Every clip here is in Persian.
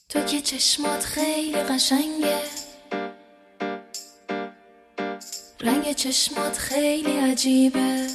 تو که چشمات خیلی قشنگه، رنگ چشمات خیلی عجیبه.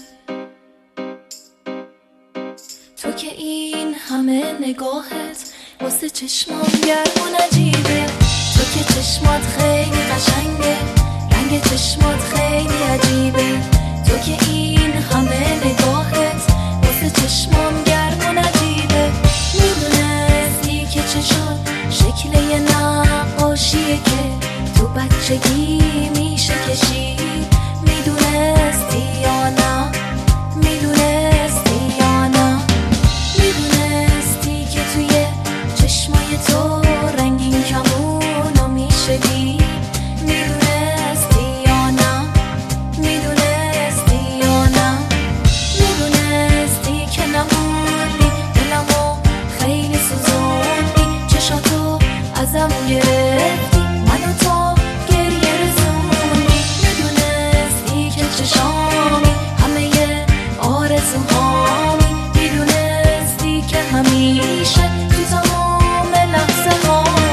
تو که این همه نگاهت واسه چشمام گرم و نجیبه. تو که چشمات خیلی قشنگه، رنگ چشمات خیلی عجیبه. تو که این همه نگاهت واسه چشمام گرم و نجیبه. میدونستی که چشات شکل یه نقاشیه که تو بچگی میشه کشید؟ میدونستی یا نه؟ میدونستی یا نه؟ میدونستی که توی چشمای تو رنگین کمونو میشه دید؟ میدونستی یا نه؟ میدونستی یا نه؟ میدونستی که نموندی دلمو خیلی سوزوندی، چشاتو ازم گرفتی، منو تا گریه رسوندی. میدونستی که چشامی همه آرزوهامی، میدونستی که همیشه تو تمام لحظه هامی.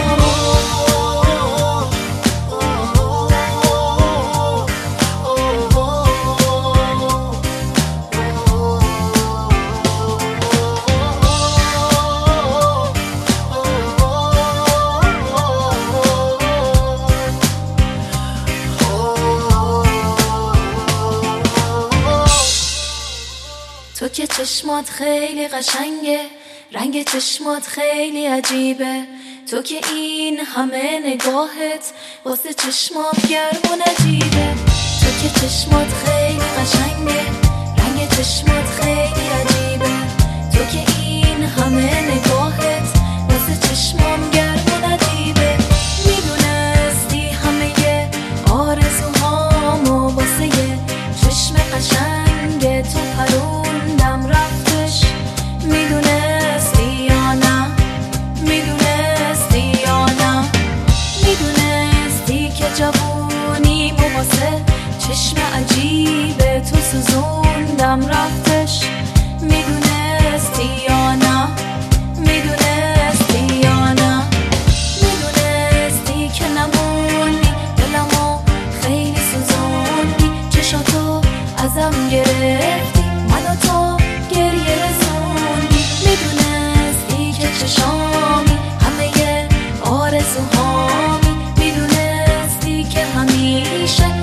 تو که چشمات خیلی قشنگه، رنگ چشمات خیلی عجیبه. تو که این همه نگاهت واسه چشمام گرم و نجیبه. تو که چشمات خیلی قشنگه، رنگ چشمات خیلی عجیبه. تو که این همه نگاهت واسه چشمام گرم و نجیبه. میدونستی همه آرزوهامو واسه یه چشم قشنگ تو پروندم رفتش؟ میدونستی یا نه؟ میدونستی یا نه؟ میدونستی که جوونیمو واسه چشم عجیب تو سوزوندم رفتش؟ میدونستی یا نه؟ میدونستی یا نه؟ میدونستی که نموندی دلمو خیلی سوزوندی، چشاتو ازم گرفتی، منو تا گریه رسوندی. میدونستی که چشامی همه آرزوهامی، میدونستی که همیشه